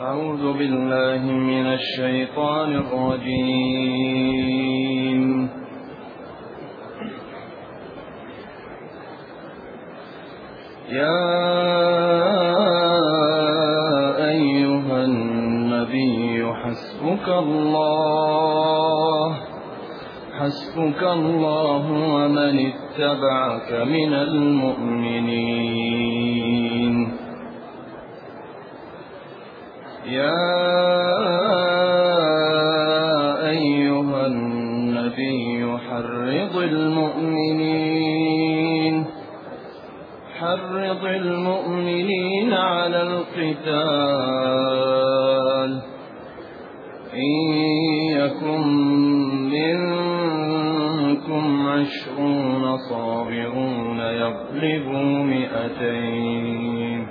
أعوذ بالله من الشيطان الرجيم. يا أيها النبي حسبك الله ومن اتبعك من المؤمنين. يا أيها النبي حرض المؤمنين على القتال، إن يكن منكم 20 صابرون يغلبوا 200،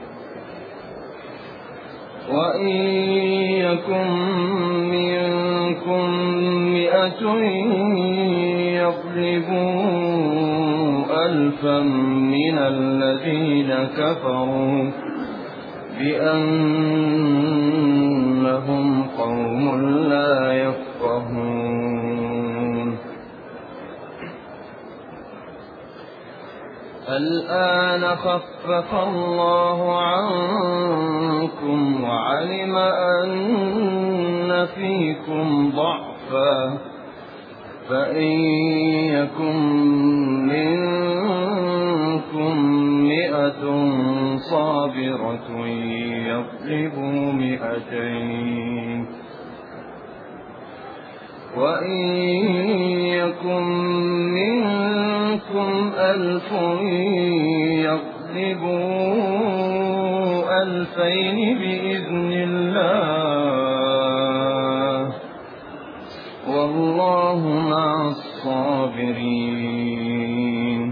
وإن يكن منكم 100 يغلبوا 1000 من الذين كفروا بأنهم قوم لا يفقهون. الآن خفف الله عنكم وعلم أن فيكم ضعفا، فإن يكن منكم 100 صابرة يغلبوا 200، وإن يكن منكم 1000 يغلبوا 2000 بإذن الله، والله مع الصابرين.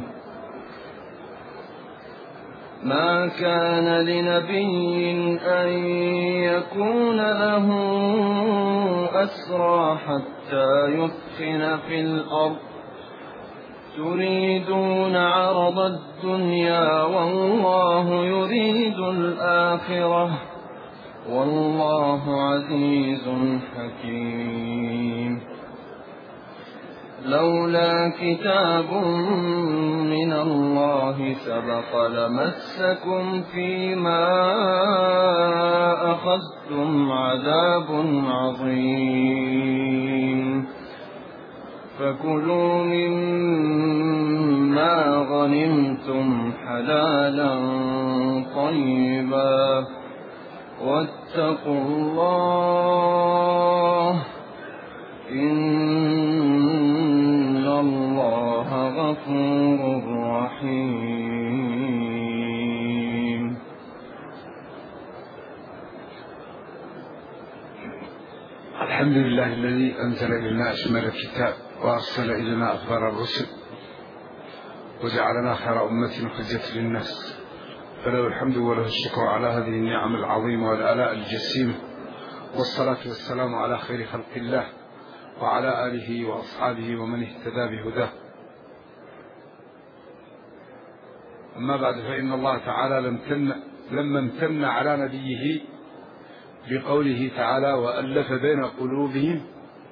ما كان لنبي أن يكون له أسرى حتى يثخن في الأرض، تريدون عرض الدنيا والله يريد الآخرة، والله عزيز حكيم. لولا كتاب من الله سبق لمسكم فيما أخذتم عذاب عظيم، فكلوا مما غنمتم حلالا طيبا واتقوا الله، إن الله غفور رحيم. الحمد لله الذي أنزل إلينا أشمل الكتاب وأرسل إلينا أخبار الرسل وجعلنا خير أمة حجة للناس، فله الحمد وله الشكر على هذه النعم العظيمة والآلاء الجسيمة، والصلاة والسلام على خير خلق الله وعلى آله وأصحابه ومن اهتدى بهداه. أما بعد، فإن الله تعالى لما امتن على نبيه بقوله تعالى: وألف بين قلوبهم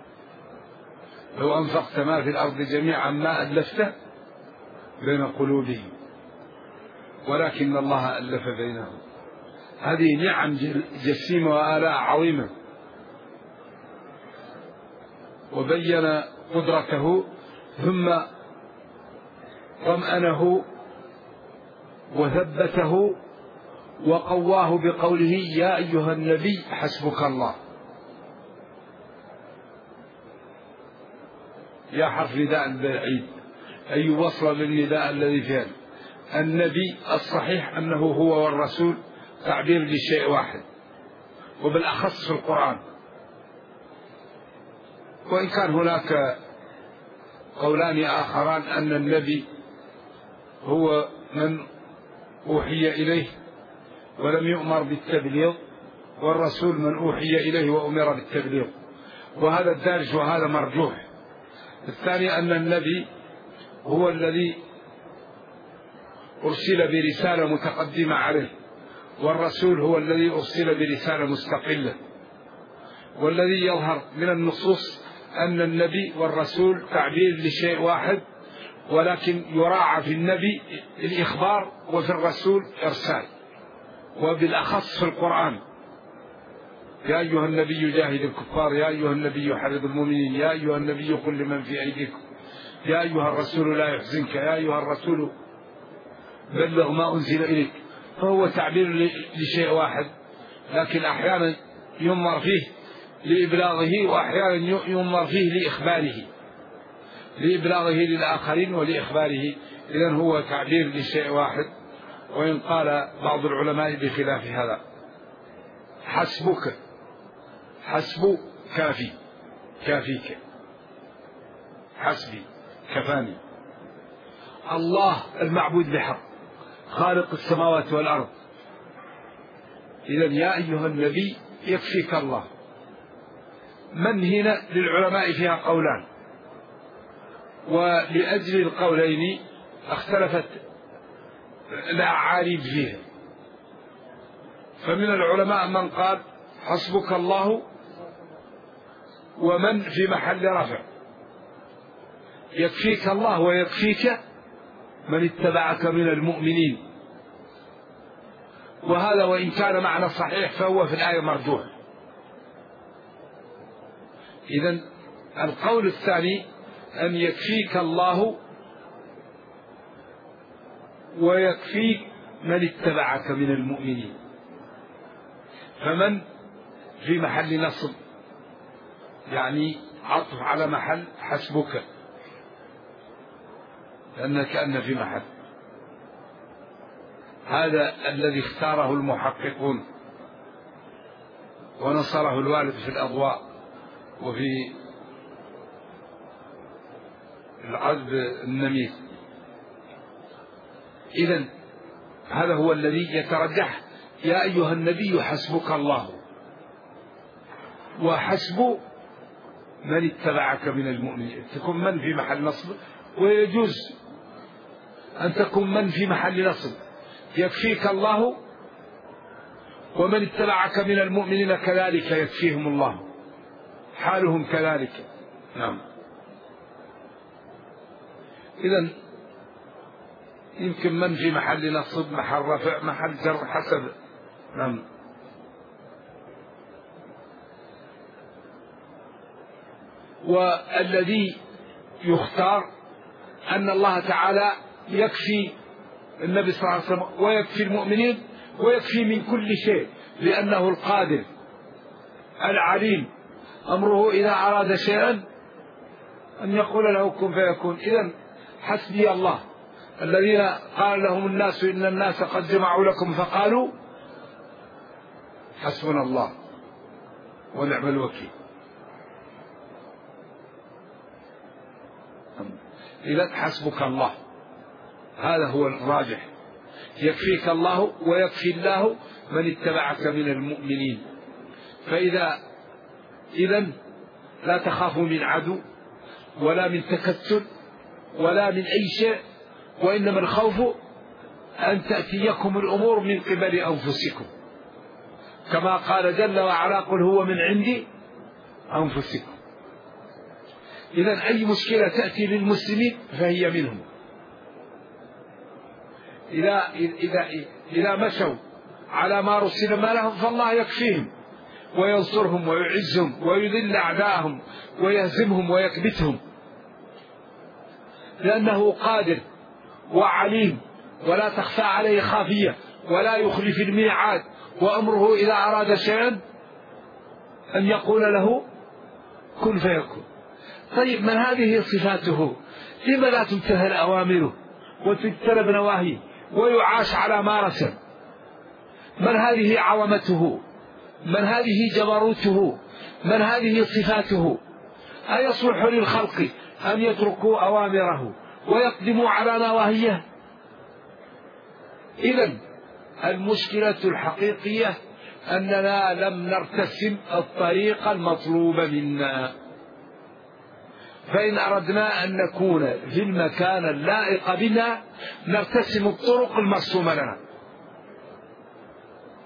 لو أنفقت ما في الأرض جميعا ما ألفت بين قلوبهم ولكن الله ألف بينهم. هذه نعم جسيمة وآلاء عظيمة، وبين قدرته ثم طمأنه وثبته وقواه بقوله: يا أيها النبي حسبك الله. يا حرف نداء بعيد، أي وصل للنداء الذي فيه. النبي الصحيح أنه هو والرسول تعبير لشيء واحد، وبالأخص في القرآن، وإن كان هناك قولان آخران أن النبي هو من أوحي إليه ولم يؤمر بالتبليغ، والرسول من أوحي إليه وأمر بالتبليغ، وهذا الدارج وهذا مرجوح. الثاني أن النبي هو الذي أرسل برسالة متقدمة عليه، والرسول هو الذي أرسل برسالة مستقلة. والذي يظهر من النصوص أن النبي والرسول تعبير لشيء واحد، ولكن يراعى في النبي الإخبار وفي الرسول إرسال، وبالأخص في القرآن: يا أيها النبي جاهد الكفار، يا أيها النبي حرض المؤمنين، يا أيها النبي قل لمن في أيديكم، يا أيها الرسول لا يحزنك، يا أيها الرسول بلغ ما أنزل إليك. فهو تعبير لشيء واحد، لكن أحيانا يمر فيه لإبلاغه، وأحيانا يمر فيه لإبلاغه للآخرين ولإخباره. إذن هو تعبير لشيء واحد، وإن قال بعض العلماء بخلاف هذا. حسبك، حسب كافي، كافيك، حسبي كفاني. الله المعبود بحق، خالق السماوات والأرض. إذن يا أيها النبي يكفيك الله. من هنا للعلماء فيها قولان، ولأجل القولين اختلفت الأعاريب فيها. فمن العلماء من قال حسبك الله، ومن في محل رفع، يكفيك الله ويكفيك من اتبعك من المؤمنين. وهذا وإن كان معنى صحيح فهو في الآية مرجوح. إذن القول الثاني أن يكفيك الله ويكفيك من اتبعك من المؤمنين. فمن في محل نصب، يعني عطف على محل حسبك، لأن في محل. هذا الذي اختاره المحققون ونصره الوالد في الأضواء وفي العذب النمير. إذن هذا هو الذي يترجح: يا أيها النبي حسبك الله، وحسب من اتبعك من المؤمنين. تكون من في محل نصب، ويجوز أن تكون من في محل نصب. يكفيك الله ومن اتبعك من المؤمنين كذلك يكفيهم الله، حالهم كذلك. نعم. إذن يمكن من في محل نصب، محل رفع، محل جر، حسب. نعم. والذي يختار أن الله تعالى يكفي النبي صلى الله عليه وسلم ويكفي المؤمنين ويكفي من كل شيء، لأنه القادر العليم، أمره إذا أراد شيئا أن يقول له كن فيكون. إذن حسبي الله. الذين قال لهم الناس إن الناس قد جمعوا لكم فقالوا حسبنا الله ونعم الوكيل. إذن حسبك الله، هذا هو الراجح. يكفيك الله ويكفي الله من اتبعك من المؤمنين. إذن لا تخافوا من عدو ولا من تكتل ولا من أي شيء، وإنما الخوف أن تأتيكم الأمور من قبل أنفسكم، كما قال جل وعلا: قل هو من عندي أنفسكم. إذن أي مشكلة تأتي للمسلمين فهي منهم. إذا مشوا على ما رسل ما لهم فالله يكفيهم وينصرهم ويعزهم ويذل أعداءهم ويهزمهم ويكبتهم، لأنه قادر وعليم ولا تخفى عليه خافية ولا يخلف الميعاد، وأمره إذا أراد شيئا أن يقول له كن فيكون. طيب، من هذه صفاته لما لا تمتثل أوامره وتجتنب نواهيه ويعاش على ما رسم؟ من هذه عظمته؟ من هذه جبروته؟ من هذه صفاته؟ أيصلح للخلق أن يتركوا أوامره ويقدموا على نواهيه؟ إذن المشكلة الحقيقية أننا لم نرتسم الطريق المطلوب منا. فإن أردنا أن نكون في المكان اللائق بنا نرتسم الطرق المرسومة لنا.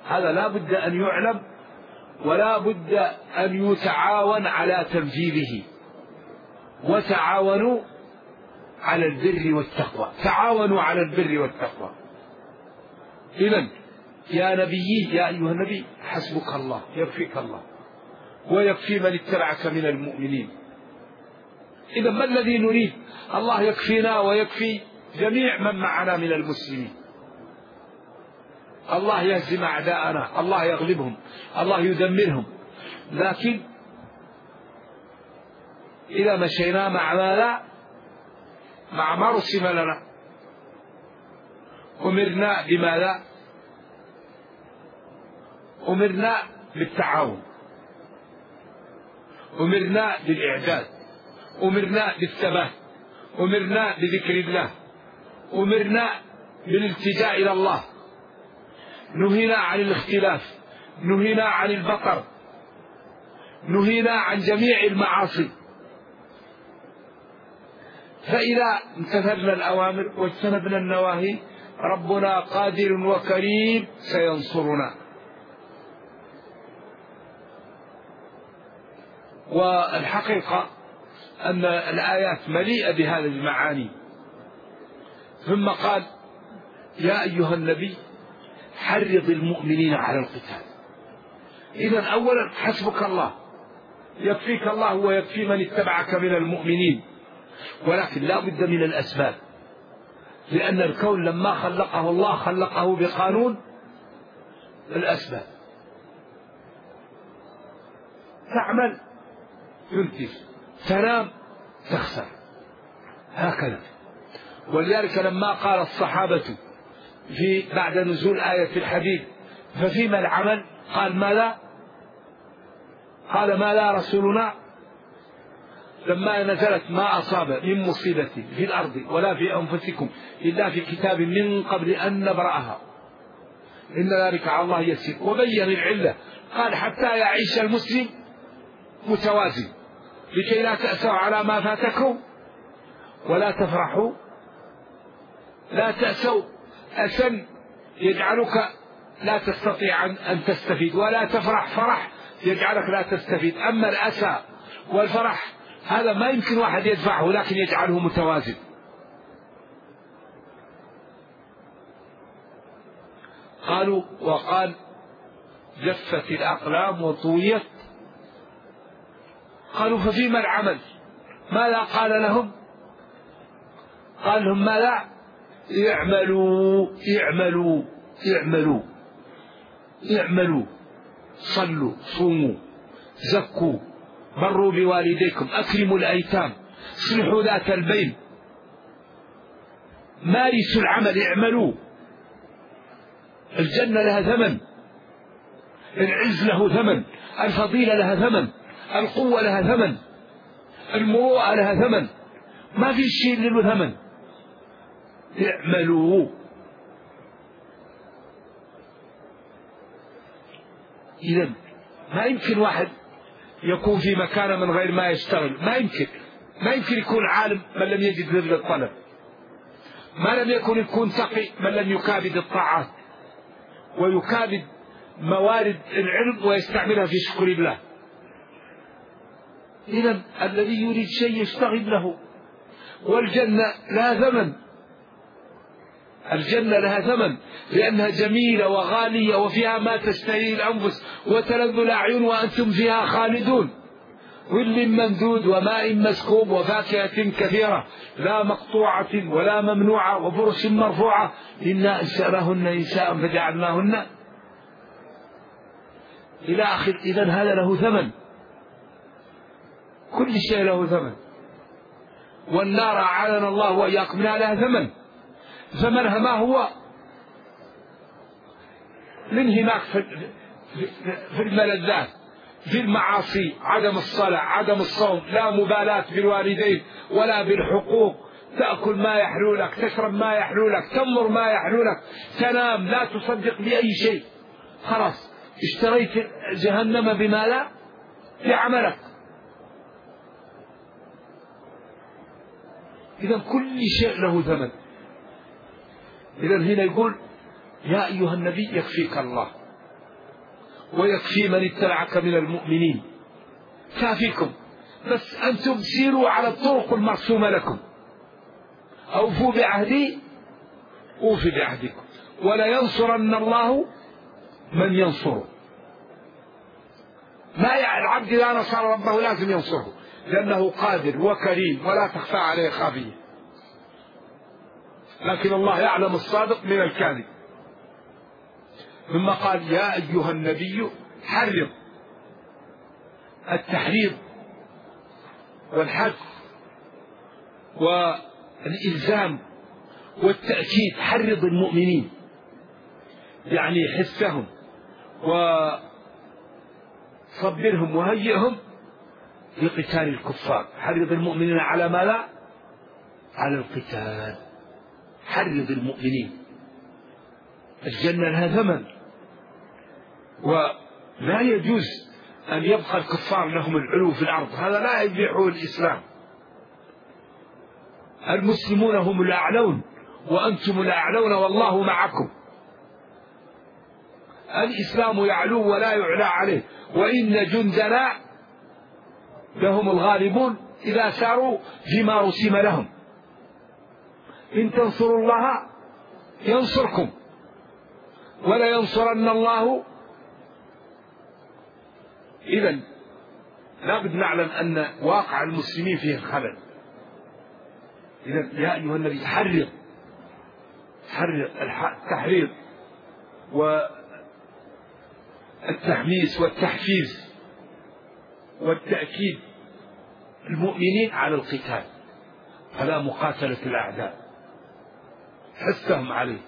هذا لا بد أن يعلم، ولا بد أن يتعاون على تنفيذه. وتعاونوا على البر والتقوى، تعاونوا على البر والتقوى. إذن يا نبي، يا أيها النبي، حسبك الله، يكفيك الله ويكفي من اتبعك من المؤمنين. إذن ما الذي نريد؟ الله يكفينا ويكفي جميع من معنا من المسلمين. الله يهزم أعداءنا، الله يغلبهم، الله يدمرهم. لكن إذا مشينا مع ماذا؟ مع ما رسم لنا. أمرنا بماذا؟ أمرنا بالتعاون، أمرنا بالإعداد، أمرنا بالثبات، أمرنا بذكر الله، أمرنا بالالتجاء إلى الله، نهينا عن الاختلاف، نهينا عن البطر، نهينا عن جميع المعاصي. فإذا امتثلنا الأوامر واجتنبنا النواهي ربنا قادر وكريم سينصرنا. والحقيقة أن الآيات مليئة بهذه المعاني. ثم قال يا أيها النبي حرض المؤمنين على القتال. إذن أولا حسبك الله، يكفيك الله ويكفي من اتبعك من المؤمنين. ولكن لا بد من الأسباب، لأن الكون لما خلقه الله خلقه بقانون الأسباب. تعمل تنتج، تنام تخسر، هكذا. ولذلك لما قال الصحابة بعد نزول آية الحديد ففيما العمل؟ قال ماذا؟ قال ماذا رسولنا لما نزلت ما أصاب من مصيبة في الأرض ولا في أنفسكم إلا في كتاب من قبل أن نبرأها إن ذلك على الله يسير. وبين العلة، قال حتى يعيش المسلم متوازن لكي لا تأسوا على ما فاتكم ولا تفرحوا، لا تأسوا أسن يجعلك لا تستطيع أن تستفيد، ولا تفرح فرح يجعلك لا تستفيد. أما الأسى والفرح هذا ما يمكن واحد يدفعه، لكن يجعله متوازن. قالوا وقال جفت الأقلام وطويت. قالوا ففيما العمل؟ ماذا قال لهم؟ قال لهم ماذا؟ اعملوا اعملوا اعملوا اعملوا، صلوا صوموا زكوا بروا بوالديكم أكرموا الأيتام اصلحوا ذات البين، مارسوا العمل، اعملوا. الجنة لها ثمن، العز له ثمن، الفضيلة لها ثمن، القوة لها ثمن، المروءة لها ثمن، ما في شيء له ثمن. اعملوا. إذن ما يمكن واحد يكون في مكان من غير ما يشتغل، ما يمكن يكون عالم من لم يجد ذل الطلب، ما لم يكون تقي من لم يكابد الطاعات ويكابد موارد العلم ويستعملها في شكر الله. إذن الذي يريد شيء يشتغل له. والجنة لها ثمن، الجنة لها ثمن لأنها جميلة وغالية وفيها ما تشتهيه الأنفس وتلذ الأعين وأنتم فيها خالدون، ظل ممدود وماء مسكوب وفاكهة كثيرة لا مقطوعة ولا ممنوعة وفرش مرفوعة إنا أنشأناهن إنشاء فجعلناهن إلى آخر. إذن هذا له ثمن، كل شيء له ثمن. والنار أعاذنا الله وإياكم لها ثمن، ثمنها ما هو؟ الانهماك في الملذات، في المعاصي، عدم الصلاة، عدم الصوم، لا مبالاة بالوالدين ولا بالحقوق، تأكل ما يحلو لك، تشرب ما يحلو لك، تنظر ما يحلو لك، تنام، لا تصدق بأي شيء. خلاص اشتريت جهنم بما لا بعملك. إذا كل شيء له ثمن. إذا هنا يقول يا أيها النبي يكفيك الله ويكفي من اتبعك من المؤمنين. كافيكم، بس أنتم سيروا على الطرق المرسومة لكم. أوفوا بعهدي أوفي بعهدكم، ولا ينصرن الله من ينصره. ما العبد إذا نصر ربه لازم ينصره، لأنه قادر وكريم ولا تخفى عليه خافية. لكن الله يعلم الصادق من الكاذب. ثم قال يا أيها النبي حرض. التحريض والحث والإلزام والتأكيد. حرض المؤمنين يعني حثهم وصبرهم وهيئهم لقتال الكفار. حرض المؤمنين على ما لا؟ على القتال. حرض المؤمنين. الجنة لها ثمن، ولا يجوز أن يبقى الكفار لهم العلو في الأرض، هذا لا يبيحه الإسلام. المسلمون هم الأعلون وأنتم الأعلون والله معكم. الإسلام يعلو ولا يعلى عليه، وإن جندنا لهم الغالبون إذا ساروا فيما رسم لهم. إن تنصروا الله ينصركم ولا ينصرن الله. إذن لابد نعلم أن واقع المسلمين فيه الخلل. إذن يا أيها النبي حرض. التحريض والتحميس والتحفيز والتأكيد المؤمنين على القتال، على مقاتلة الأعداء. حثهم عليه،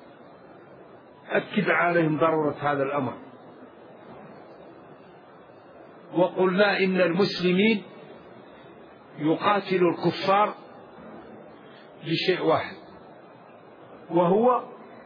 أكد عليهم ضرورة هذا الأمر. وقلنا إن المسلمين يقاتلوا الكفار لشيء واحد، وهو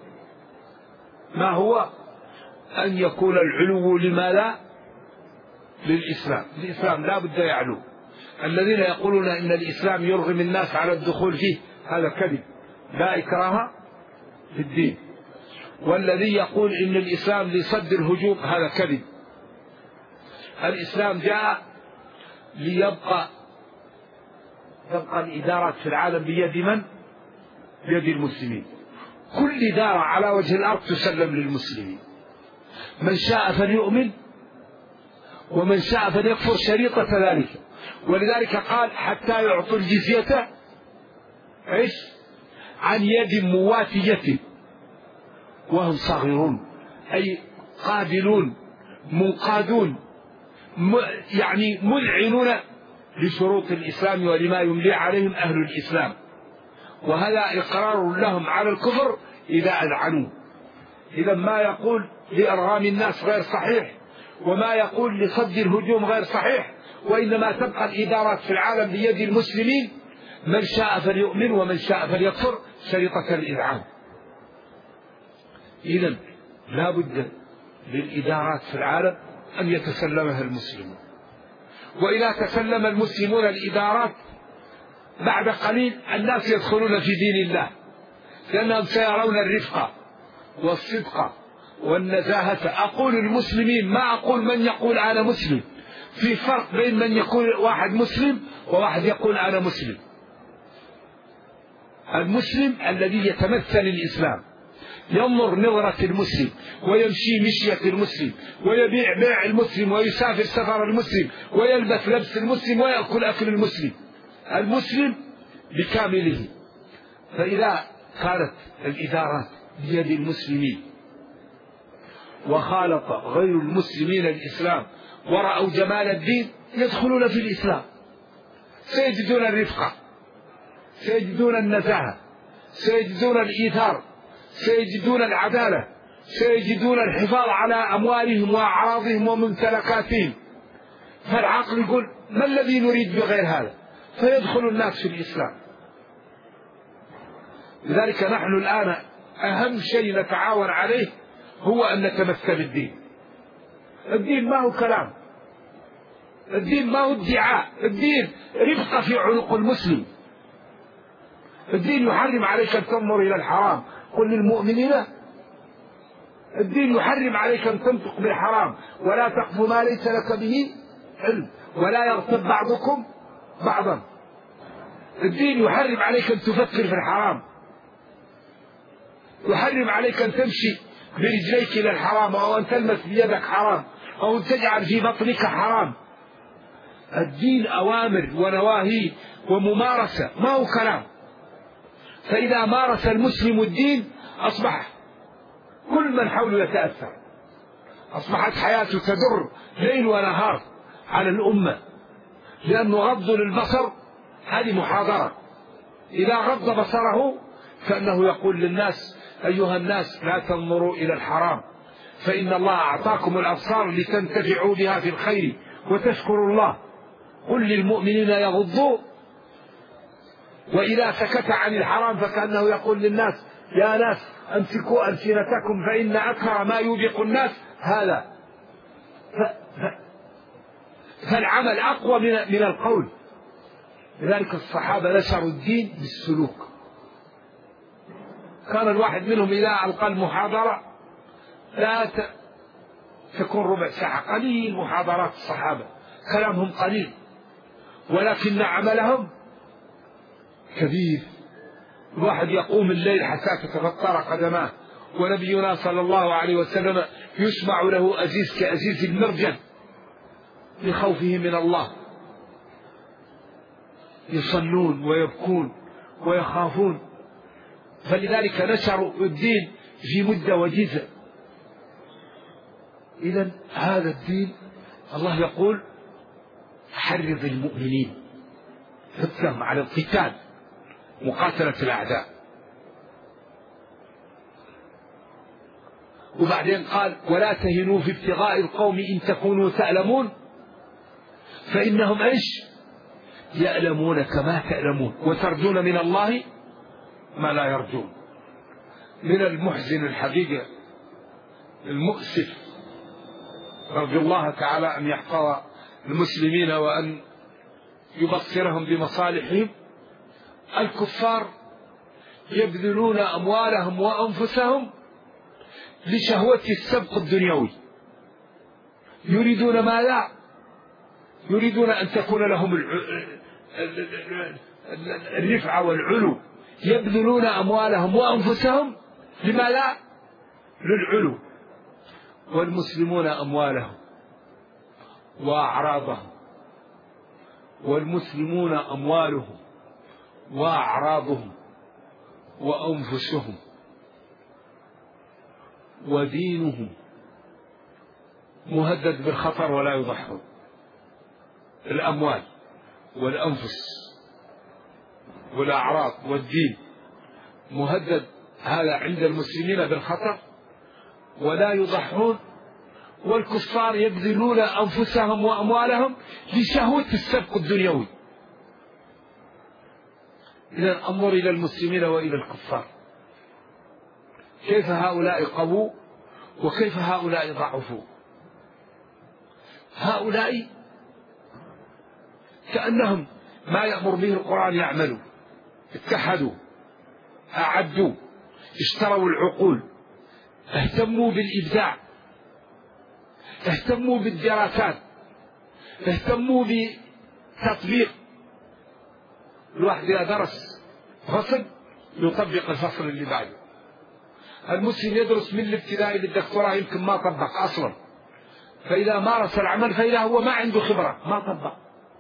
ما هو؟ أن يكون العلو لما لا؟ للإسلام. الإسلام لا بد يعلو. الذين يقولون إن الإسلام يرغم الناس على الدخول فيه هذا كذب، لا إكراه في الدين. والذي يقول إن الإسلام لصد الهجوم هذا كذب. الإسلام جاء ليبقى الإدارات في العالم بيد من؟ بيد المسلمين. كل إدارة على وجه الأرض تسلم للمسلمين. من شاء فليؤمن ومن شاء فليكفر شريطة ذلك. ولذلك قال حتى يعطوا الجزية إيش؟ عن يد مواتية وهم صاغرون، أي قابلون منقادون، يعني مذعنون لشروط الإسلام ولما يملي عليهم أهل الإسلام. وهذا إقرار لهم على الكفر إذا أذعنوا. إذا ما يقول لإرغام الناس غير صحيح، وما يقول لصد الهجوم غير صحيح، وإنما تبقى الإدارات في العالم بيد المسلمين. من شاء فليؤمن ومن شاء فليكفر شريطة الإذعان. إذن لا بد للإدارات في العالم أن يتسلمها المسلمون. وإذا تسلم المسلمون الإدارات بعد قليل الناس يدخلون في دين الله، لأنهم سيرون الرفق والصدق والنزاهة. أقول المسلمين، ما أقول من يقول أنا مسلم. في فرق بين من يقول واحد مسلم وواحد يقول أنا مسلم. المسلم الذي يتمثل الإسلام، ينظر نظرة المسلم، ويمشي مشية المسلم، ويبيع بيع المسلم، ويسافر سفر المسلم، ويلبس لبس المسلم، ويأكل أكل المسلم. المسلم بكامله. فإذا كانت الإدارات بيد المسلمين وخالط غير المسلمين الإسلام ورأوا جمال الدين يدخلون في الإسلام، سيجدون الرفقة، سيجدون النزاهة، سيجدون الإيثار، سيجدون العدالة، سيجدون الحفاظ على أموالهم وأعراضهم وممتلكاتهم. فالعقل يقول ما الذي نريد بغير هذا؟ فيدخل الناس في الإسلام. لذلك نحن الآن أهم شيء نتعاون عليه هو أن نتمثل الدين. الدين ما هو كلام، الدين ما هو ادعاء، الدين رفقة في عنق المسلم. الدين يحرم عليك أن تنظر إلى الحرام. قل للمؤمنين الدين يحرم عليك أن تنطق بالحرام، ولا تقف ما ليس لك به علم، ولا يغتب بعضكم بعضا. الدين يحرم عليك أن تفكر في الحرام، يحرم عليك أن تمشي برجليك إلى الحرام، أو أن تلمس بيدك حرام، أو أن تجعل في بطنك حرام. الدين أوامر ونواهي وممارسة، ما هو كلام. فإذا مارس المسلم الدين أصبح كل من حوله يتأثر، أصبحت حياته تدر ليل ونهار على الأمة، لأنه غض للبصر هذه محاضرة. إذا غض بصره كأنه يقول للناس: أيها الناس لا تنظروا إلى الحرام، فإن الله أعطاكم الأبصار لتنتفعوا بها في الخير وتشكروا الله. قل للمؤمنين يغضوا. وإذا سكت عن الحرام فكأنه يقول للناس: يا ناس أمسكوا ألسنتكم فإن أكثر ما يوبق الناس هذا. فالعمل أقوى من القول. لذلك الصحابة نشروا الدين بالسلوك. كان الواحد منهم إذا ألقى المحاضرة لا تكون ربع ساعة، قليل محاضرات الصحابة، كلامهم قليل ولكن عملهم كبير. الواحد يقوم الليل حتى تتفطر قدماه، ونبينا صلى الله عليه وسلم يسمع له أزيز كأزيز المرجل لخوفه من الله، يصلون ويبكون ويخافون. فلذلك نشروا الدين في مدة وجيزة. إذن هذا الدين الله يقول: حرض المؤمنين، حثهم على القتال، مقاتلة الأعداء. وبعدين قال: ولا تهنوا في ابتغاء القوم إن تكونوا تألمون فإنهم إيش؟ يألمون كما تألمون وترجون من الله ما لا يرجون. من المحزن الحقيقة المؤسف، رجو الله تعالى أن يحفظ المسلمين وأن يبصرهم بمصالحهم، الكفار يبذلون أموالهم وأنفسهم لشهوة السبق الدنيوي. يريدون ماذا؟ يريدون أن تكون لهم الرفعة والعلو. يبذلون أموالهم وأنفسهم لماذا؟ للعلو. والمسلمون أموالهم وأعراضهم، والمسلمون أموالهم وأعراضهم وأنفسهم ودينهم مهدد بالخطر ولا يضحون. الأموال والأنفس والأعراض والدين مهدد هذا عند المسلمين بالخطر ولا يضحون. والكفار يبذلون أنفسهم وأموالهم لشهوة السبق الدنيوي. إذن انظر إلى المسلمين وإلى الكفار، كيف هؤلاء قووا وكيف هؤلاء ضعفوا. هؤلاء كأنهم ما يأمر به القرآن يعملوا، اتحدوا، أعدوا، اشتروا العقول، اهتموا بالإبداع، اهتموا بالدراسات، اهتموا بتطبيق. الواحد إذا درس فصل يطبق الفصل اللي بعده. المسلم يدرس من الابتدائي للدكتوراه يمكن ما طبق أصلا، فإذا مارس العمل فإذا هو ما عنده خبرة ما طبق.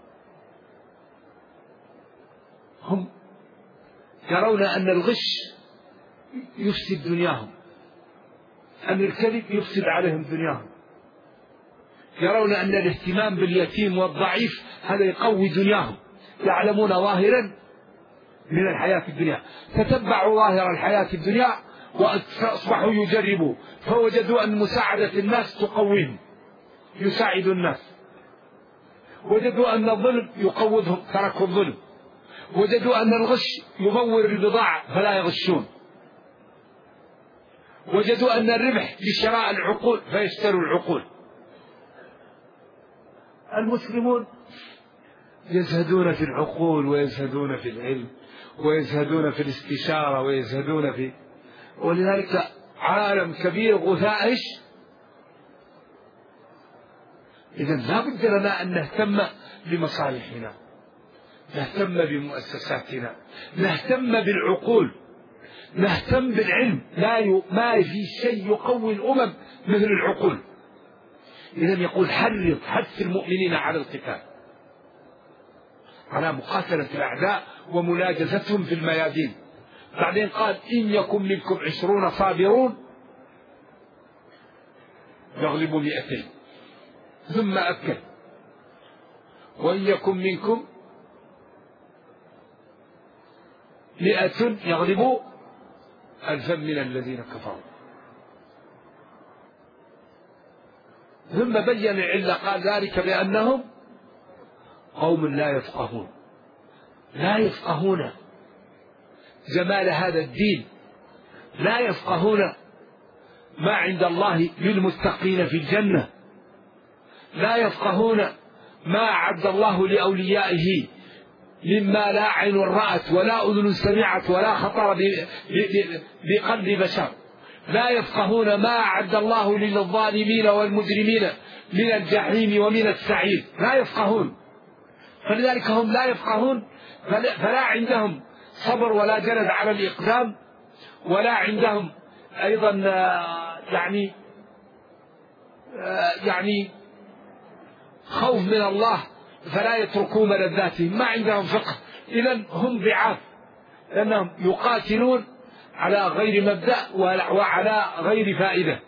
هم يرون أن الغش يفسد دنياهم، أن الكذب يفسد عليهم دنياهم. يرون أن الاهتمام باليتيم والضعيف هذا يقوي دنياهم. يعلمون ظاهرا من الحياة الدنيا، تتبعوا ظاهر الحياة الدنيا وأصبحوا يجربوا، فوجدوا أن مساعدة الناس تقويهم، يساعد الناس. وجدوا أن الظلم يقوضهم، تركوا الظلم. وجدوا أن الغش يبور البضاعة فلا يغشون. وجدوا أن الربح لشراء العقول فيشتروا العقول. المسلمون يزهدون في العقول ويزهدون في العلم ويزهدون في الاستشارة ويزهدون في، ولذلك عالم كبير غثاء. إذن لا بد لنا أن نهتم بمصالحنا، نهتم بمؤسساتنا، نهتم بالعقول، نهتم بالعلم. ما في شيء يقوي الأمم مثل العقول. إذن يقول حث المؤمنين على القتال، على مقاتلة الأعداء ومناجزتهم في الميادين. بعدين قال إن يكن منكم 20 صابرون يغلبوا 200. ثم أكد وإن يكن منكم 100 يغلبوا 1000 من الذين كفروا. ثم بين العلة، قال ذلك بأنهم قوم لا يفقهون، لا يفقهون جمال هذا الدين، لا يفقهون ما عند الله للمتقين في الجنة، لا يفقهون ما أعد الله لأوليائه مما لا عين رأت ولا أذن سمعت ولا خطر بقلب بشر، لا يفقهون ما أعد الله للظالمين والمجرمين من الجحيم ومن السعير، لا يفقهون. فلذلك هم لا يفقهون، فلا عندهم صبر ولا جلد على الإقدام، ولا عندهم أيضا يعني خوف من الله، فلا يتركون ملذاتهم، ما عندهم فقه. إذن هم ضعاف، لأنهم يقاتلون على غير مبدأ وعلى غير فائدة.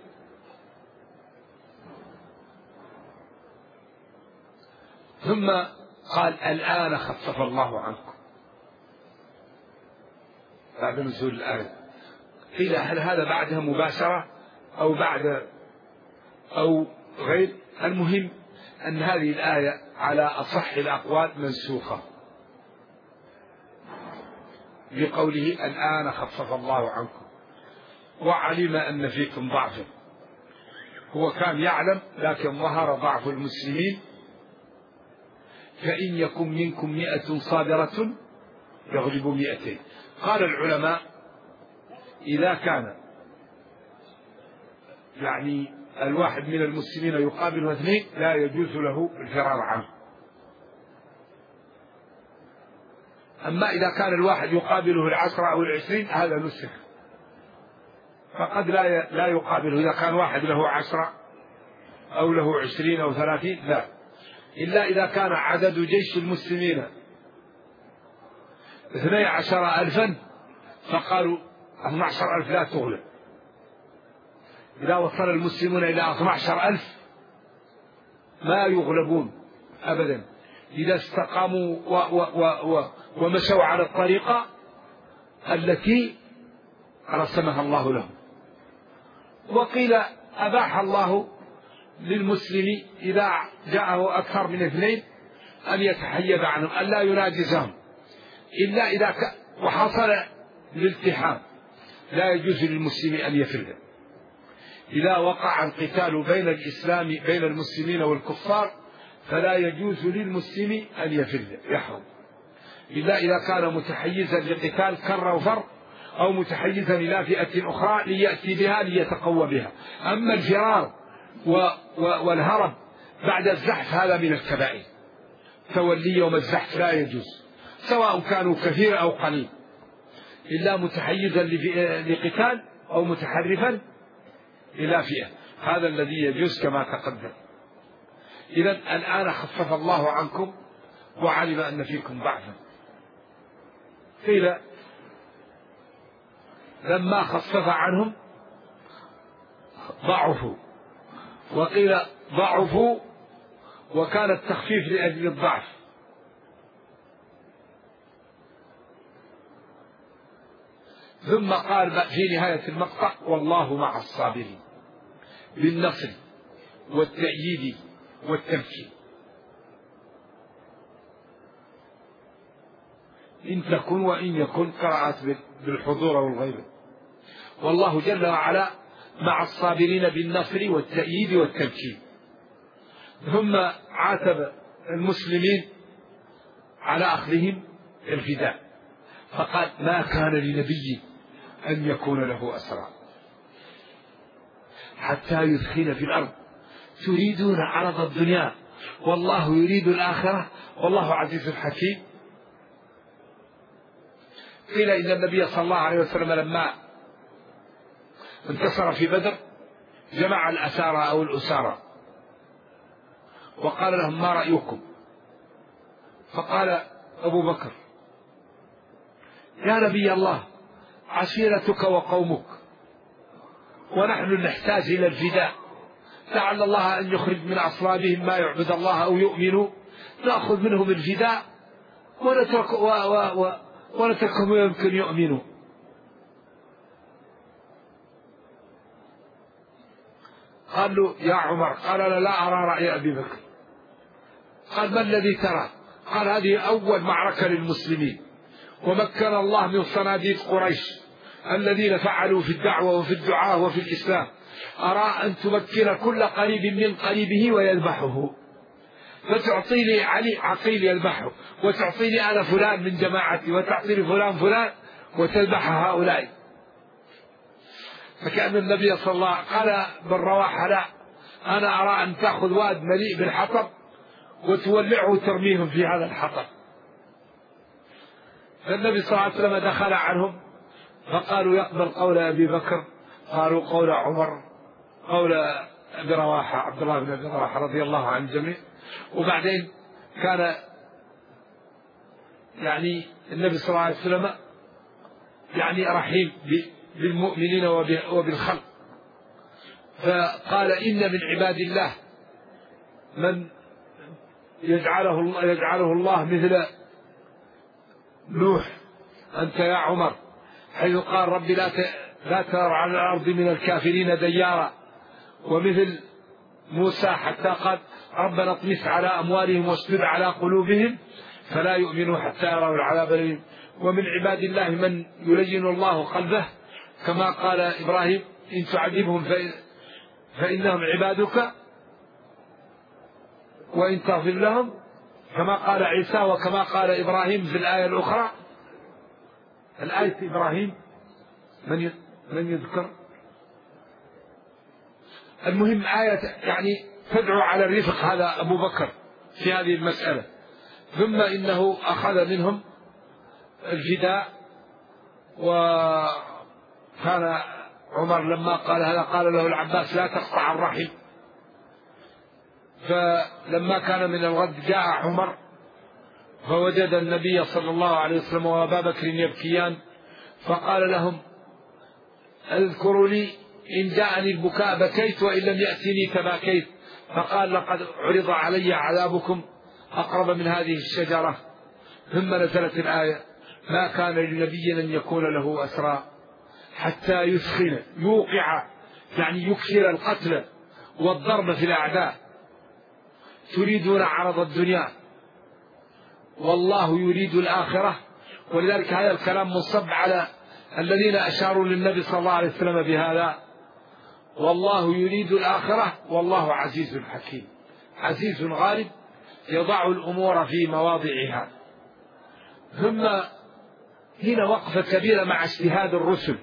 ثم قال الآن خفف الله عنكم بعد نزول الآية. قيل هل هذا بعدها مباشرة أو بعد أو غير؟ المهم أن هذه الآية على أصح الأقوال منسوخة بقوله الآن خفف الله عنكم وعلم أن فيكم ضعفا. هو كان يعلم، لكن ظهر ضعف المسلمين. فإن يكن منكم 100 صابرة يغلبوا 200. قال العلماء إذا كان يعني الواحد من المسلمين يقابل 2 لا يجوز له الفرار عنه. أما إذا كان الواحد يقابله 10 أو 20 هذا نسخ، فقد لا يقابله. إذا كان واحد له 10 أو له 20 أو 30 لا، إلا إذا كان عدد جيش المسلمين 12,000 فقالوا 12,000 لا تغلب. إذا وصل المسلمون إلى 12,000 ما يغلبون أبدا، إذا استقاموا ومشوا على الطريقة التي رسمها الله لهم. وقيل أباح الله للمسلم إذا جاءه أكثر من 2 أن يتحيد عنهم، أن لا يناجزهم، إلا إذا وحصل الالتحام لا يجوز للمسلم أن يفر. إذا وقع القتال بين المسلمين والكفار فلا يجوز للمسلم أن يفر، يحرم، إلا إذا كان متحيزا لقتال كر وفر، أو متحيزا إلى فئة أخرى ليأتي بها ليتقوى بها. أما الفرار والهرب بعد الزحف هذا من الكبائر، تولي يوم الزحف لا يجوز، سواء كانوا كثير أو قليل، إلا متحيزا لقتال أو متحرفا إلى فئة، هذا الذي يجوز كما تقدم. إذن الآن خفف الله عنكم وعلم أن فيكم ضعفا. قيل لما خفف عنهم ضعفوا، وقيل ضعفوا وكان التخفيف لأجل الضعف. ثم قال في نهاية المقطع والله مع الصابرين بالنصر والتأييد والتمكين. إن تكن وإن يكن قرأت بالحضور والغيبة. والله جل وعلا مع الصابرين بالنصر والتأييد والتمكين. ثم عاتب المسلمين على أخذهم الفداء، فقال ما كان لنبي أن يكون له أسرى حتى يثخن في الأرض تريدون عرض الدنيا والله يريد الآخرة والله عزيز حكيم. قيل إن النبي صلى الله عليه وسلم لما انتصر في بدر جمع الأسارى أو الأسارى وقال لهم ما رأيكم؟ فقال أبو بكر يا نبي الله عشيرتك وقومك ونحن نحتاج إلى الفداء، لعل الله أن يخرج من أصلابهم ما يعبد الله أو يؤمنوا، نأخذ منهم الفداء ونتركهم يمكن يؤمنوا. قال له يا عمر، قال لا أرى رأي أبي بكر. قال ما الذي ترى؟ قال هذه أول معركة للمسلمين ومكن الله من صناديد قريش الذين فعلوا في الدعوة وفي الدعاء وفي الإسلام، أرى أن تمكن كل قريب من قريبه ويذبحه، فتعطيني علي عقيل يذبحه وتعطيني أنا فلان من جماعتي وتعطيني فلان وتذبح هؤلاء. فكأن النبي صلى الله عليه وسلم قال بالرواحة لا، أنا أرى أن تأخذ واد مليء بالحطب وتولعه وترميهم في هذا الحطب. فالنبي صلى الله عليه وسلم دخل عنهم فقالوا يقبل قول أبي بكر، قالوا قول عمر، قول أبي رواحة عبد الله بن أبي رواحة رضي الله عن الجميع. وبعدين كان يعني النبي صلى الله عليه وسلم يعني رحيم بالمؤمنين وبالخلق، فقال إن من عباد الله من يجعله الله مثل نوح أنت يا عمر، حيث قال رب لا تذر على الأرض من الكافرين ديارا، ومثل موسى حتى قال ربنا اطمس على أموالهم واشدد على قلوبهم فلا يؤمنوا حتى يروا العذاب الأليم. ومن عباد الله من يلين الله قلبه كما قال إبراهيم إن تعذبهم فإنهم عبادك وإن تغفر لهم، كما قال عيسى وكما قال إبراهيم في الآية الأخرى. الآية إبراهيم من يذكر؟ المهم آية يعني تدعو على الرفق هذا أبو بكر في هذه المسألة. ثم إنه أخذ منهم الفداء، وكان عمر لما قال هذا قال له العباس لا تقطع الرحم. فلما كان من الغد جاء عمر فوجد النبي صلى الله عليه وسلم وأبا بكر يبكيان، فقال لهم اذكروا لي إن جاءني البكاء بكيت وإن لم يأتني تباكيت. فقال لقد عرض علي عذابكم أقرب من هذه الشجرة. ثم نزلت الآية ما كان لنبي أن يكون له أسرى حتى يثخن، يوقع يعني يكثر القتل والضرب في الأعداء، تريدون عرض الدنيا والله يريد الآخرة. ولذلك هذا الكلام منصب على الذين أشاروا للنبي صلى الله عليه وسلم بهذا، والله يريد الآخرة والله عزيز حكيم، عزيز غالب يضع الأمور في مواضعها. ثم هنا وقفة كبيرة مع اجتهاد الرسل،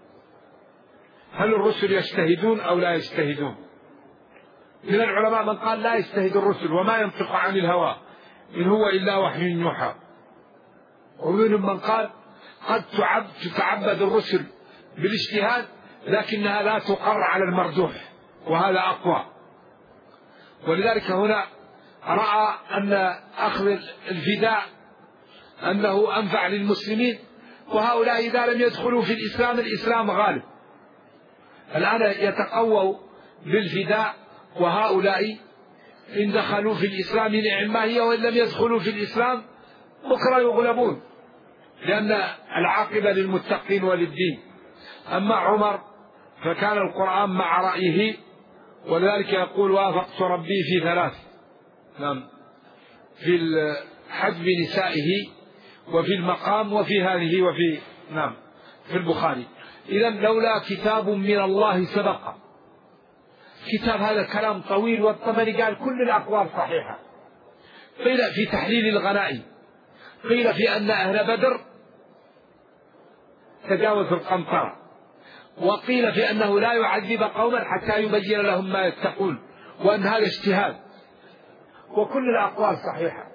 هل الرسل يجتهدون أو لا يجتهدون؟ من العلماء من قال لا يجتهد الرسل وما ينطق عن الهوى إن هو إلا وحي يوحى، ومنهم من قال قد تتعبد الرسل بالاجتهاد لكنها لا تقر على المرجوح، وهذا أقوى. ولذلك هنا رأى أن أخذ الفداء أنه أنفع للمسلمين، وهؤلاء إذا لم يدخلوا في الإسلام الإسلام غالب. الآن يتقووا بالفداء، وهؤلاء إن دخلوا في الإسلام نعم هي، وإن لم يدخلوا في الإسلام بكرة يغلبون، لأن العاقبة للمتقين وللدين. أما عمر فكان القرآن مع رأيه، ولذلك يقول وافقت ربي في ثلاث، نعم، في حجب نسائه وفي المقام وفي هذه وفي نعم في البخاري. إذن لولا كتاب من الله سبق. كتاب هذا كلام طويل، والطبري قال كل الأقوال صحيحة. قيل في تحليل الغنائم، قيل في أن أهل بدر تجاوزوا القنطرة، وقيل في أنه لا يعذب قوما حتى يبين لهم ما يتقون، وأن هذا اجتهاد، وكل الأقوال صحيحة.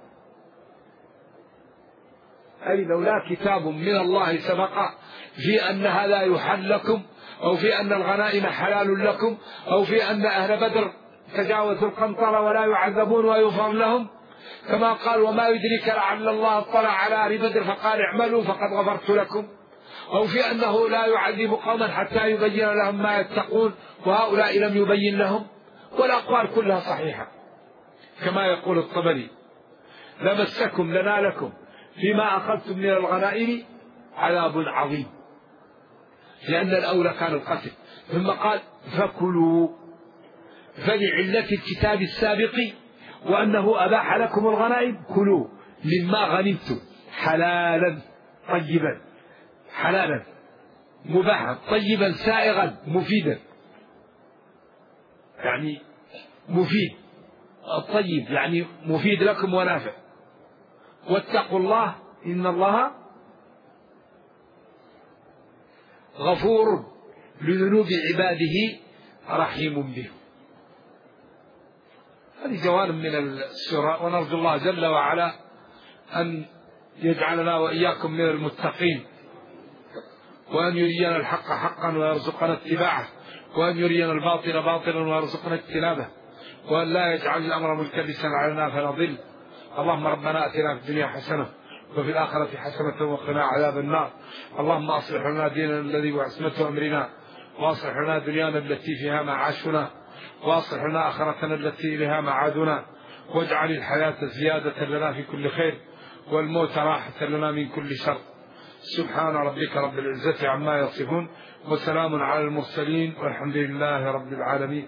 أي لولا كتاب من الله سبق في أن هذا يحل لكم، أو في أن الغنائم حلال لكم، أو في أن أهل بدر تجاوزوا القنطرة ولا يعذبون ويغفر لهم، كما قال وما يدرك لعل الله اطلع على أهل بدر فقال اعملوا فقد غفرت لكم، أو في أنه لا يعذب قوما حتى يبين لهم ما يتقون وهؤلاء لم يبين لهم. والأقوال كلها صحيحة، كما يقول الطبري لمسكم لنالكم فيما أخذتم من الغنائم عذاب عظيم، لأن الأولى كان القتل. ثم قال فكلوا، فلعلة الكتاب السابق وأنه أباح لكم الغنائم كلوا مما غنمتم حلالا طيبا، حلالا مباحا طيبا سائغا مفيدا، يعني مفيد، الطيب يعني مفيد لكم ونافع. واتقوا الله إن الله غفور لذنوب عباده رحيم بهم. هذه جوانب من السورة، ونرجو الله جل وعلا أن يجعلنا وإياكم من المتقين، وأن يرينا الحق حقا ويرزقنا اتباعه، وأن يرينا الباطل باطلا ويرزقنا اجتنابه، وأن لا يجعل الأمر ملتبسا علينا فنضل. اللهم ربنا آتنا في الدنيا حسنة وفي الآخرة حسنة وقنا عذاب النار. اللهم أصلح لنا ديننا الذي هو عصمة أمرنا، وأصلح لنا دنيانا التي فيها معاشنا، وأصلح لنا آخرتنا التي إليها معادنا، واجعل الحياة زيادة لنا في كل خير والموت راحة لنا من كل شر. سبحان ربك رب العزة عما يصفون، وسلام على المرسلين، والحمد لله رب العالمين.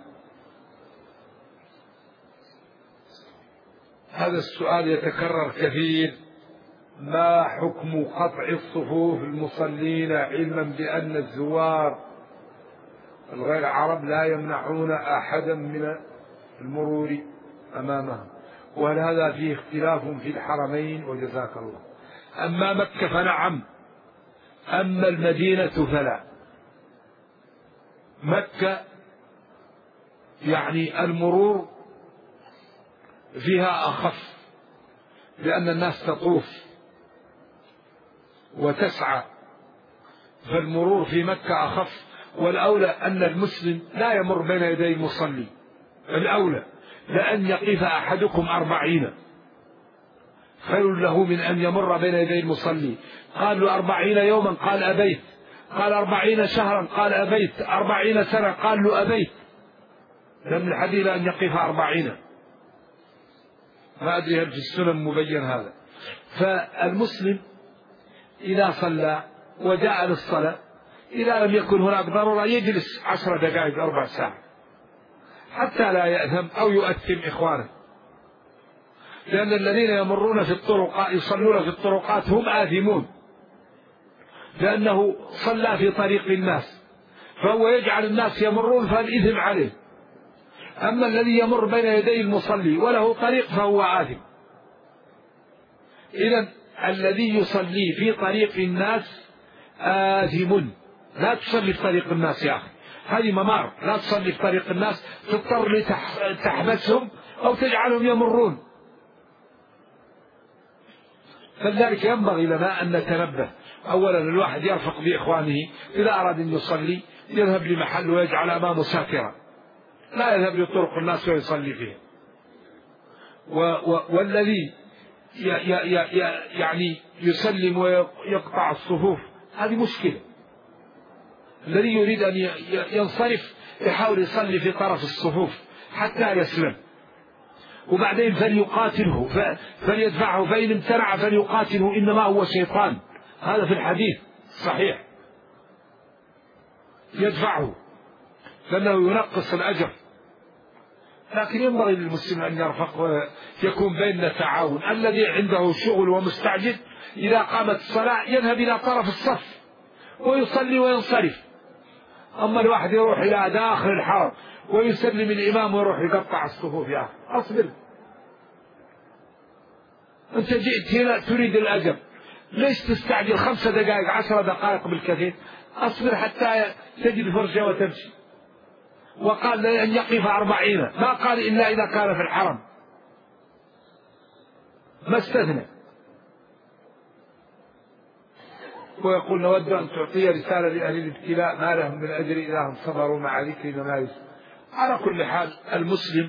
هذا السؤال يتكرر كثير: ما حكم قطع الصفوف المصلين، علما بأن الزوار الغير عرب لا يمنعون أحدا من المرور أمامهم، وهل هذا فيه اختلاف في الحرمين؟ وجزاك الله. أما مكة فنعم، أما المدينة فلا. مكة يعني المرور فيها أخف، لأن الناس تطوف وتسعى، فالمرور في مكة أخف. والأولى أن المسلم لا يمر بين يدي المصلي، الأولى لأن يقف أحدكم 40 خير له من أن يمر بين يدي المصلي. قال له 40 يوما، قال أبيت. قال 40 شهرا، قال أبيت. 40 سنة، قال له أبيت. لم الحديث أن يقف 40. ما أدري هل في السنن مبين هذا. فالمسلم إذا صلى وجاء للصلاة، إذا لم يكن هناك ضرورة يجلس 10 دقائق 4 ساعات حتى لا يأثم أو يؤثم إخوانه، لأن الذين يمرون في الطرقات يصلون في الطرقات هم آثمون، لأنه صلى في طريق الناس، فهو يجعل الناس يمرون فالإثم عليه. أما الذي يمر بين يدي المصلي وله طريق فهو آثم. إذن الذي يصلي في طريق الناس آثم. لا تصلي في طريق الناس يا أخي، هذه ممار. لا تصلي في طريق الناس، تضطر لتحبسهم أو تجعلهم يمرون. فلذلك ينبغي لنا أن نتنبه. أولا الواحد يرفق بإخوانه، إذا أراد أن يصلي يذهب لمحل ويجعل أمامه ساترا، لا يذهب لطرق الناس ويصلي فيها. والذي يعني يسلم ويقطع الصفوف هذه مشكلة. الذي يريد أن ينصرف يحاول يصلي في طرف الصفوف حتى يسلم، وبعدين فليقاتله فليدفعه، فإن امتنع فليقاتله، إنما هو شيطان. هذا في الحديث صحيح. يدفعه لأنه ينقص الأجر. لكن ينبغي للمسلم أن يرفق ويكون بيننا تعاون. الذي عنده شغل ومستعجل إذا قامت الصلاة يذهب إلى طرف الصف ويصلي وينصرف. أما الواحد يروح إلى داخل الحرم ويسلم الإمام ويروح يقطع الصفوف، يا أخي أصبر، أنت جئت هنا تريد الأجر، ليش تستعجل 5 دقائق 10 دقائق بالكثير؟ أصبر حتى تجد فرجة وتمشي. وقال لأن يقف 40، ما قال إلا إذا كان في الحرم، ما استثنى. ويقول نود أن تعطي رسالة لأهل الابتلاء ما لهم من أجر إذا هم صبروا مع ذكر ما يسر. على كل حال المسلم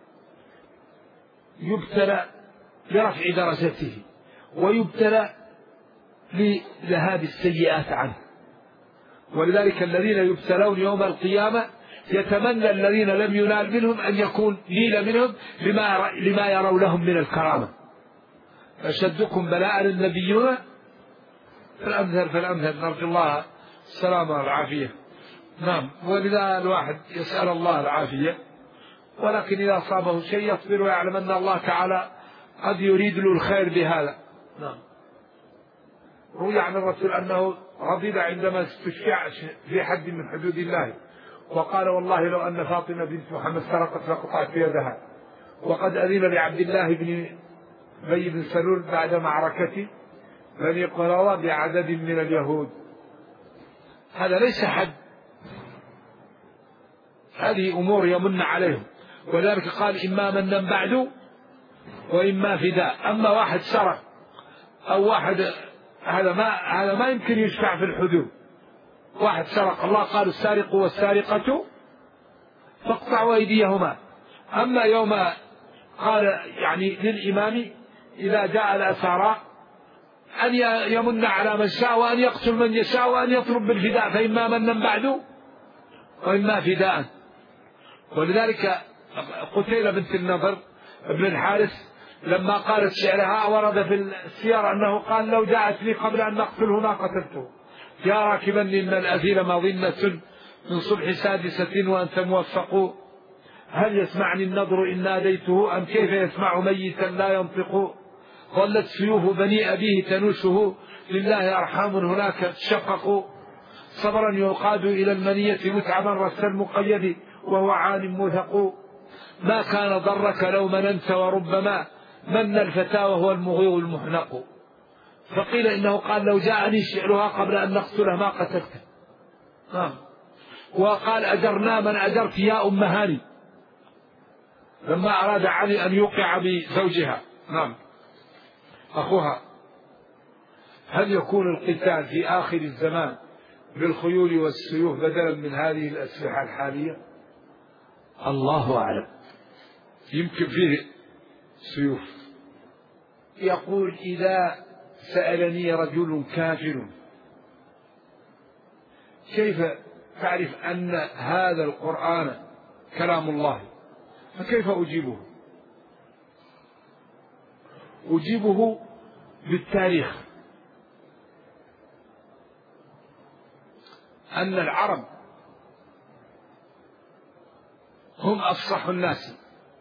يبتلى لرفع درجته، ويبتلى لذهاب السيئات عنه. ولذلك الذين يبتلون يوم القيامة يتمنى الذين لم ينال منهم أن يكون نيل منهم لما يروا لهم من الكرامة. أشدكم بلاء النبيون فالأمثل نرجو الله السلامة والعافية. نعم. ولذا الواحد يسأل الله العافية، ولكن إذا أصابه شيء يصبر ويعلم أن الله تعالى قد يريد له الخير بهذا. نعم. روي عن الرسول أنه غضب عندما استشفع في حد من حدود الله، وقال والله لو أن فاطمة بنت محمد سرقت لقطعت يدها. وقد أذن لعبد الله بن أبي بن سلول بعد معركة بني قرظة بعدد من اليهود. هذا ليس حد، هذه أمور يمن عليهم. ولذلك قال إما منا بعد وإما فداء. أما واحد سرق أو واحد هذا ما يمكن يشفع في الحدود. واحد سرق، الله قال السارق والسارقة فاقطعوا أيديهما. أما يوم قال يعني للإمام إذا جاء الأسارى أن يمن على من شاء وأن يقتل من يشاء وأن يطلب بالفداء، فإما منا بعد وإما فداء. ولذلك قتيلة بنت النضر ابن الحارث لما قالت شعرها ورد في السير أنه قال لو جاءت لي قبل أن نقتله ما قتلته، يا راكبا إن الأثير مظنة من صبح سادسة وأنت موفق، هل يسمعني النضر إن ناديته أم كيف يسمع ميتا لا ينطق، ظلت سيوف بني أبيه تنوشه لله أرحام هناك تشقق، صبرا يقاد إلى المنية متعبا رس المقيد وهو عان موثق، ما كان ضرك لو مننت وربما من الفتى وهو المغيظ المحنق. فقيل إنه قال لو جاءني شعرها قبل أن نقتله ما قتلته. نعم. وقال أجرنا من أجرت يا أم هاني لما أراد علي أن يوقع بزوجها. نعم. أخوها. هل يكون القتال في آخر الزمان بالخيول والسيوف بدلا من هذه الأسلحة الحالية؟ الله أعلم، يمكن فيه سيوف. يقول إذا سألني رجل كافر كيف تعرف أن هذا القرآن كلام الله، فكيف أجيبه؟ أجيبه بالتاريخ، أن العرب هم أفصح الناس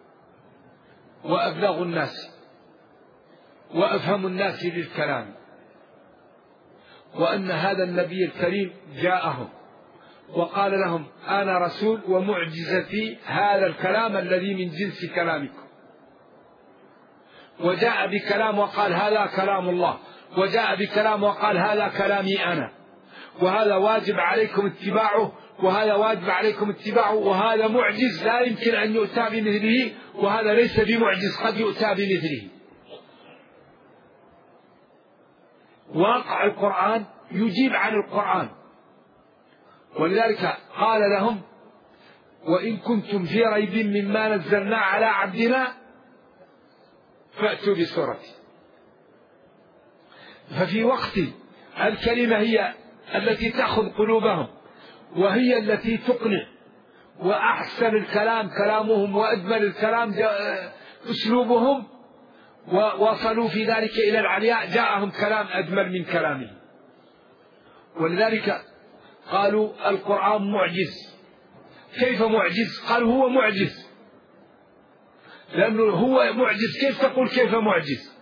وأبلغ الناس وأفهم الناس للكلام، وأن هذا النبي الكريم جاءهم وقال لهم أنا رسول ومعجزتي هذا الكلام الذي من جنس كلامكم، وجاء بكلام وقال هذا كلام الله، وجاء بكلام وقال هذا كلامي أنا، وهذا واجب عليكم اتباعه وهذا واجب عليكم اتباعه، وهذا معجز لا يمكن أن يؤتى بمثله، وهذا ليس بمعجز قد يؤتى بمثله. واقع القرآن يجيب عن القرآن. ولذلك قال لهم وإن كنتم في ريب مما نزلنا على عبدنا فأتوا بسورة. ففي وقت الكلمة هي التي تأخذ قلوبهم وهي التي تقنع، وأحسن الكلام كلامهم وأجمل الكلام أسلوبهم، ووصلوا في ذلك إلى العلياء جاءهم كلام أجمل من كلامه. ولذلك قالوا القرآن معجز. كيف معجز؟ قال هو معجز، لأنه هو معجز. كيف تقول كيف معجز؟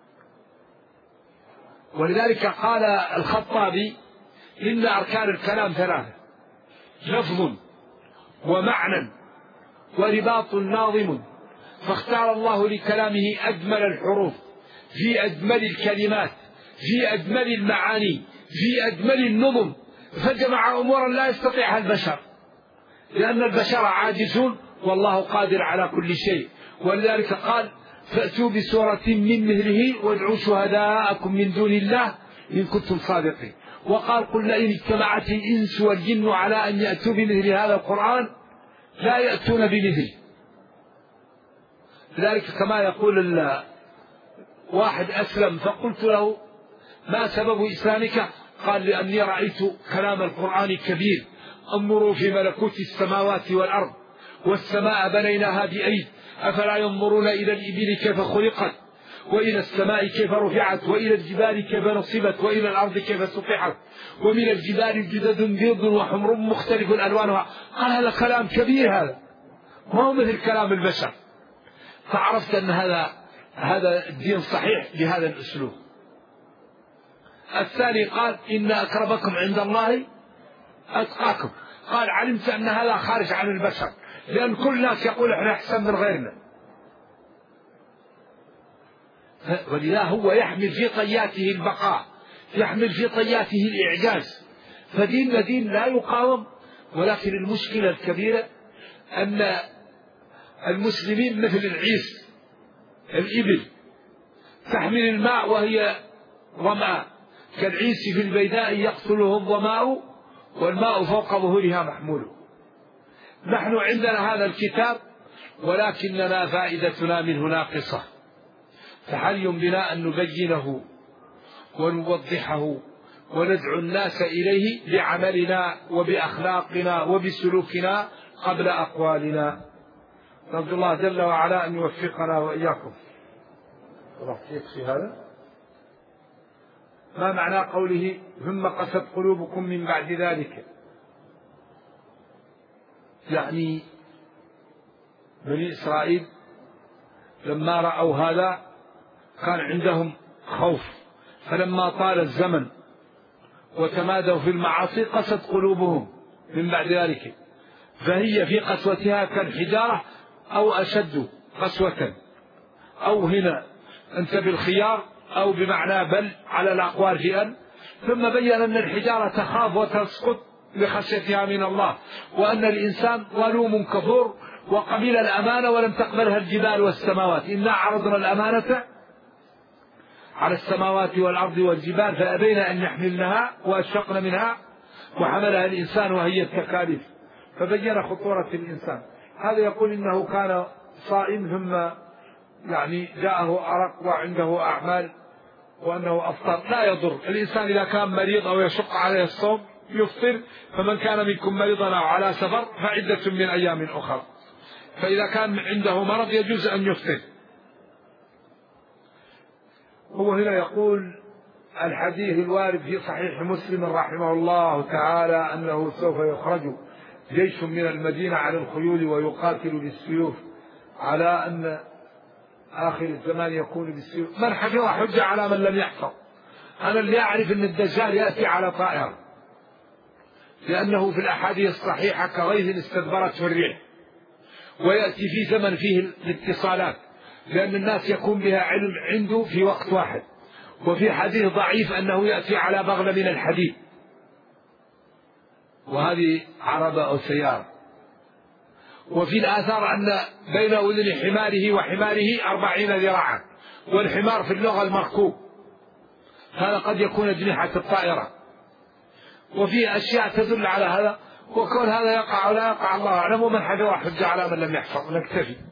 ولذلك قال الخطابي إن أركان الكلام ثلاثة: لفظ ومعنى ورباط ناظم، فاختار الله لكلامه أجمل الحروف في أجمل الكلمات في أجمل المعاني في أجمل النظم، فجمع أمورا لا يستطيعها البشر، لأن البشر عاجزون والله قادر على كل شيء. ولذلك قال فأتوا بسورة من مثله وادعوا شهداءكم من دون الله إن كنتم صادقين. وقال قل لئن اجتمعت الإنس والجن على أن يأتوا بمثل هذا القرآن لا يأتون بمثله. لذلك كما يقول واحد أسلم فقلت له ما سبب إسلامك؟ قال لأني رأيت كلام القرآن كبير، انظروا في ملكوت السماوات والأرض والسماء بنيناها بأيد أفلا ينظرون إلى الإبل كيف خلقت وإلى السماء كيف رفعت وإلى الجبال كيف نصبت وإلى الأرض كيف سطحت ومن الجبال جدد بيض وحمر مختلف ألوانها. قال هذا كلام كبير، هذا ما هو مثل كلام البشر. فعرفت أن هذا الدين صحيح بهذا الأسلوب. الثاني قال إن أكرمكم عند الله أتقاكم. قال علمت أن هذا خارج عن البشر، لأن كل الناس يقول إحنا أحسن من غيرنا، ولذا هو يحمل في طياته البقاء، يحمل في طياته الإعجاز. فديننا دين لا يقاوم. ولكن المشكلة الكبيرة أن المسلمين مثل العيس، الإبل تحمل الماء وهي ظمآن، كالعيس في البيداء يقتله الظماء والماء فوق ظهورها محمول. نحن عندنا هذا الكتاب ولكننا فائدتنا منه ناقصة، فحري بنا أن نبينه ونوضحه وندعو الناس إليه بعملنا وبأخلاقنا وبسلوكنا قبل أقوالنا. نرجو الله جل وعلا أن يوفقنا وإياكم. في هذا ما معنى قوله ثم قست قلوبكم من بعد ذلك؟ يعني بني إسرائيل لما رأوا هذا كان عندهم خوف، فلما طال الزمن وتمادوا في المعاصي قست قلوبهم من بعد ذلك، فهي في قسوتها كالحجارة أو أشد قسوة، أو هنا أنت بالخيار أو بمعنى بل على الأقوال في أن. ثم بين أن الحجارة تخاف وتسقط لخشيتها من الله، وأن الإنسان ظلوم كفور وقبل الأمانة ولم تقبلها الجبال والسماوات. إنا عرضنا الأمانة على السماوات والأرض والجبال فأبين أن يحملنها وأشفقن منها وحملها الإنسان وهي التكاليف. فبين خطورة الإنسان. هذا يقول إنه كان صائم ثم يعني جاءه أرق وعنده أعمال وأنه أفطر. لا يضر الإنسان إذا كان مريض أو يشق عليه الصوم يفطر، فمن كان منكم مريضا أو على سفر فعدة من أيام أخرى. فإذا كان عنده مرض يجوز أن يفطر. هو هنا يقول الحديث الوارد في صحيح مسلم رحمه الله تعالى أنه سوف يخرج جيش من المدينة على الخيول ويقاتل بالسيوف، على أن آخر الزمان يكون بالسيوف. من حفظ حجة على من لم يحفظ. أنا اللي أعرف أن الدجال يأتي على طائرة، لأنه في الأحاديث الصحيحة كغيث استدبرته الريح، ويأتي في زمن فيه الاتصالات، لأن الناس يكون بها علم عنده في وقت واحد. وفي حديث ضعيف أنه يأتي على بغلة من الحديد، وهذه عربة أو سيارة. وفي الآثار أن بين أذن حماره وحماره 40 ذراعا، والحمار في اللغة المركوب، هذا قد يكون أجنحة الطائرة. وفي أشياء تدل على هذا، وكون هذا يقع ولا يقع الله أعلم، ومن حفظ حجة على من لم يحفظ. نكتفي.